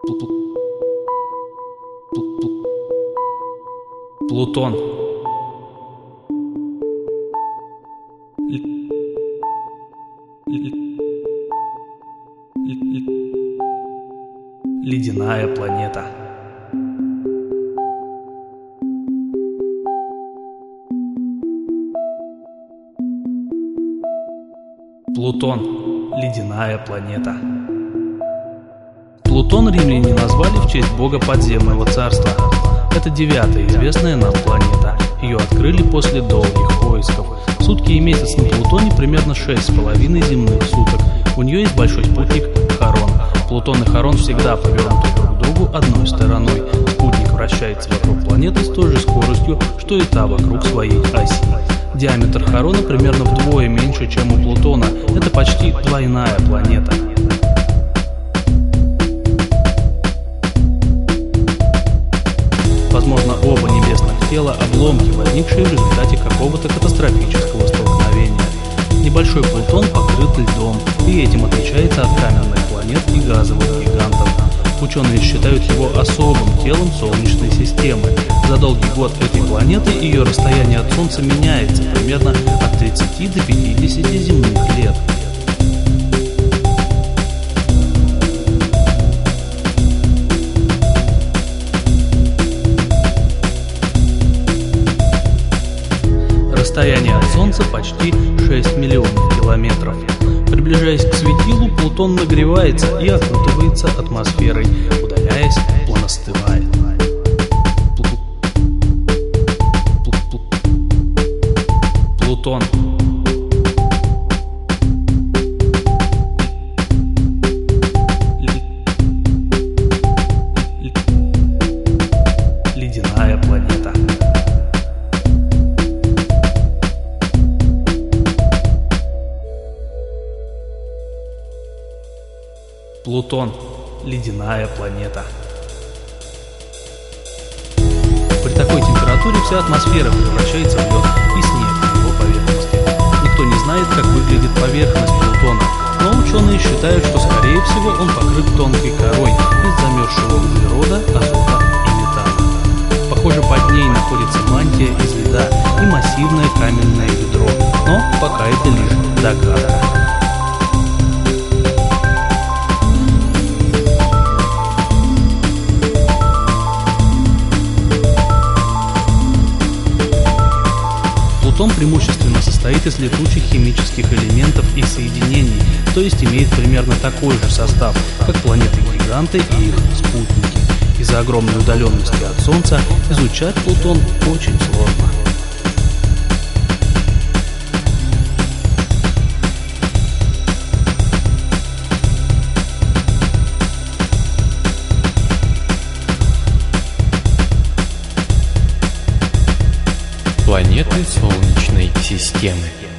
Плутон. Ледяная планета. Плутон. Ледяная планета. Плутон римляне назвали в честь бога подземного царства. Это 9-я известная нам планета. Ее открыли после долгих поисков. Сутки и месяц на Плутоне примерно 6,5 земных суток. У нее есть большой спутник Харон. Плутон и Харон всегда повернуты друг к другу одной стороной. Спутник вращается вокруг планеты с той же скоростью, что и та вокруг своей оси. Диаметр Харона примерно вдвое меньше, чем у Плутона. Это почти двойная планета. Возможно, оба небесных тела – обломки, возникшие в результате какого-то катастрофического столкновения. Небольшой Плутон покрыт льдом, и этим отличается от каменных планет и газовых гигантов. Ученые считают его особым телом Солнечной системы. За долгий год этой планеты ее расстояние от Солнца меняется примерно от 30 до 50 земных лет. Расстояние от Солнца почти 6 миллионов километров. Приближаясь к светилу, Плутон нагревается и окутывается атмосферой. Удаляясь, он остывает. Плутон. Ледяная планета. Плутон. Ледяная планета. При такой температуре вся атмосфера превращается в лед и снег на его поверхности. Никто не знает, как выглядит поверхность Плутона, но ученые считают, что скорее всего он покрыт тонкой корой из замерзшего углерода, азота и метана. Похоже, под ней находится мантия из льда и массивное каменное ядро, но пока это лишь догадка. Плутон преимущественно состоит из летучих химических элементов и соединений, то есть имеет примерно такой же состав, как планеты-гиганты и их спутники. Из-за огромной удаленности от Солнца изучать Плутон очень сложно. Планеты Солнечной системы.